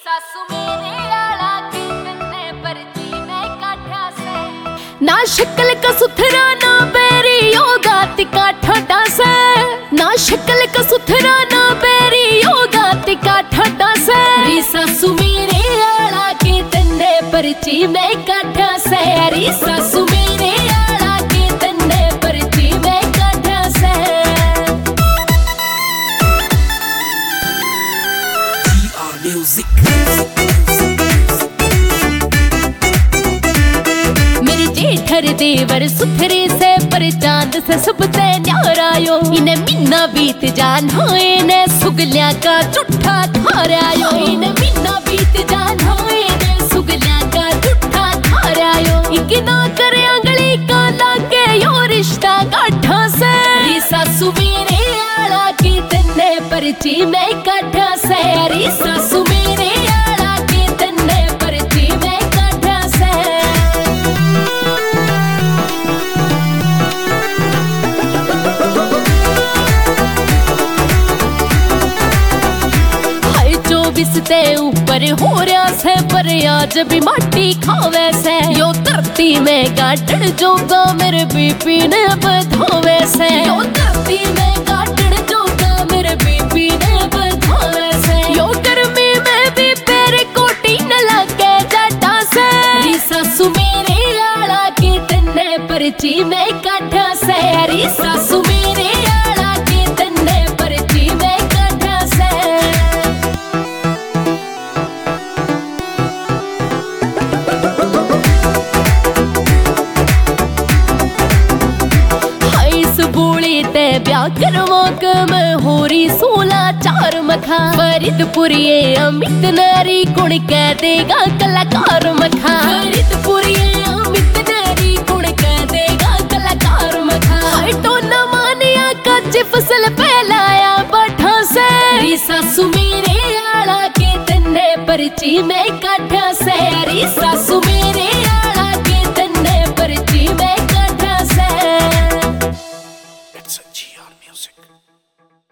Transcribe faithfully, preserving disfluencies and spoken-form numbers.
सासू मेरे आला की तन्ने परची मैं काठा से ना शक्ल का सुथरा ना बैरी योगा तिका ठटा से ना शक्ल का सुथरा ना बैरी योगा तिका ठटा से री सासू मेरे आला की तन्ने परची मैं काठा से री सासू मेरे आला की तन्ने परची मैं काठा से Music. मेरे जेठर देवर सुथरे से पर चांद से सुबते न्यारायो इन्हें महीना बीत जान होए ने सुगलिया का जुठा खारायो इन्हें महीना बीत जान होए ने सुगलिया का जुठा खारायो इकना करे अंगली का लागे यो रिश्ता गाठा से री सासू मेरे आला की तन्ने परची मैं काठा से री सासू मेरे आला की तन्ने परची मैं काठा से बिसते ऊपर हो रहा से पर आज भी माटी खावे से यो धरती में गाटड़ जोगा मेरे बीपी ने बधावे से यो धरती में गाटड़ जोगा मेरे बीपी ने बधावे से यो गर्मी में भी पैर कोटी न लगे जटा से री सासू मेरे आला की तन्ने परची मैं काठा से री सासू मेरे आला की तन्ने परची मैं काठा से ब्याह करवा के मैं होरी सोला चार मखा फरीदपुरिये अमित नारी गुण कह देगा कलाकार मखा फरीदपुरिये अमित नारी गुण कह देगा कलाकार मखा हटो न मानिया कच्ची फसल फैलाया बठा से री सासू मेरे आला के तन्ने परची मैं काठा से री सासू मेरे